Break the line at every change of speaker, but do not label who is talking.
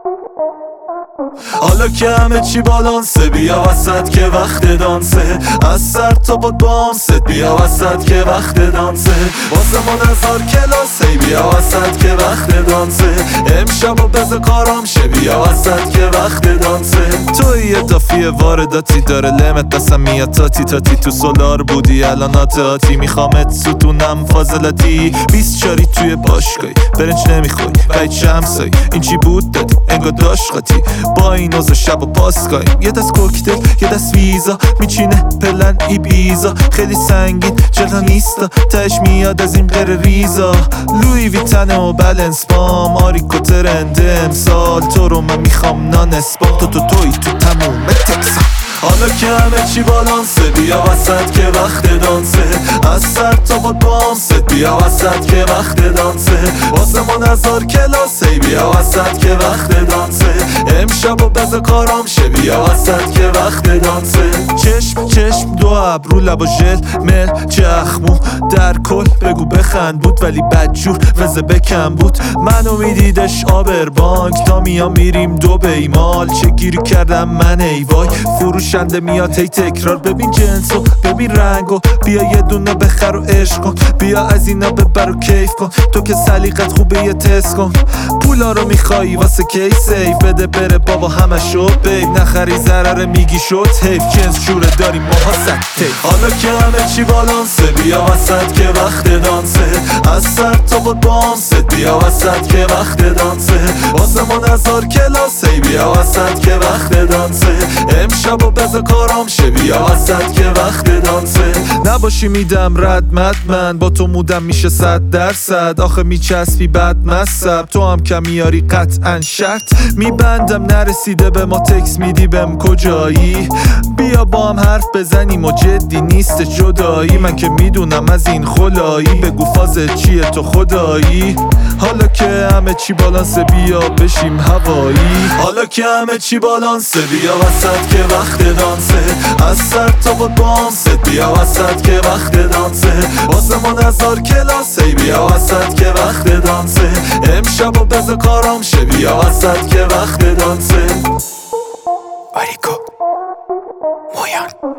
حالا که همه چی بالانسه بیا وسط که وقت دانسه، از سر تا پات بامست بیا وسط که وقت دانسه، واسه من 1000 کلاسه بیا وسط که وقت دانسه، امشب و بز کارام شه بیا وسط که وقت دانسه. توی اضافی وارداتی داره لمت دستم میاد تاتی تو سولار بودی الان آتی میخوامت ستونم فاضلاتی 20 چاری توی باشگاهی برنج نمیخوای باید شمسایی این چی بود دادی انگار داشت قاطی با این اوزا شب و پاسگاهیم یه دست کوکتل یه دست ویزا میچینه پلن ایبیزا خیلی سنگین جلها نیستا تش میاد از این غیر ریزا لوی ویتن و بلنس بام آریکو ترنده امسال تو رو من میخوام نانسبام تو توی تو تموم تکسام. حالا که همه چی بالانسه بیا وسط که وقت دانسه، از سر تا پات بامست بیا وسط که وقت دانسه، واسه من 1000 کلاسه بیا وسط که وقت دانسه، امشب و بز کارام شه بیا وسط که وقت دانسه. چشم دو ابرو لب و ژل مل چخمو در کل بگو بخند بود ولی بدجور وزه بکم بود منو میدیدش آبر بانک تا میام میریم دو بیمال چه گیری کردم من ای وای فروشنده میاد هی تکرار ببین جنسو ببین رنگو بیا یه دونه بخر و عشق کن بیا از اینا ببر و کیف کن تو که سلیقت خوبه یه تست کن پولا رو میخوایی واسه کی سیف بده بره بابا همشو بیب نخری ضرره میگی شد حیف جنس شوره داریم ماها سکتیف. حالا که همه چی بالانسه بیا وسط که وقت دانسه، از سر تا پات بامست بیا وسط که وقت دانسه، واسه من 1000 کلاسه بیا وسط که وقت دانسه، امشب و بز کارام شه بیا وسط که وقت دانسه. نباشی میدم رد من با تو مودم میشه 100%. آخه میچسبی بد مصب تو هم کم میاری قطعا شرط میبندم نرسیده به ما تکس میدی بهم کجایی بیا با هم حرف بزنیم و جدی نیست جدایی من که میدونم از این خلایی بگو فازت چیه تو خدایی. حالا که همه چی بالانسه بیا بشیم هوایی، حالا که همه چی بالانسه بیا وسط که وقت دانسه، از سر تا پات بامست بیا وسط که وقت دانسه، واسه من 1000 کلاسه بیا وسط که وقت دانسه، امشب و بز کارام شه بیا وسط که وقت دانسه.
آریکو مویان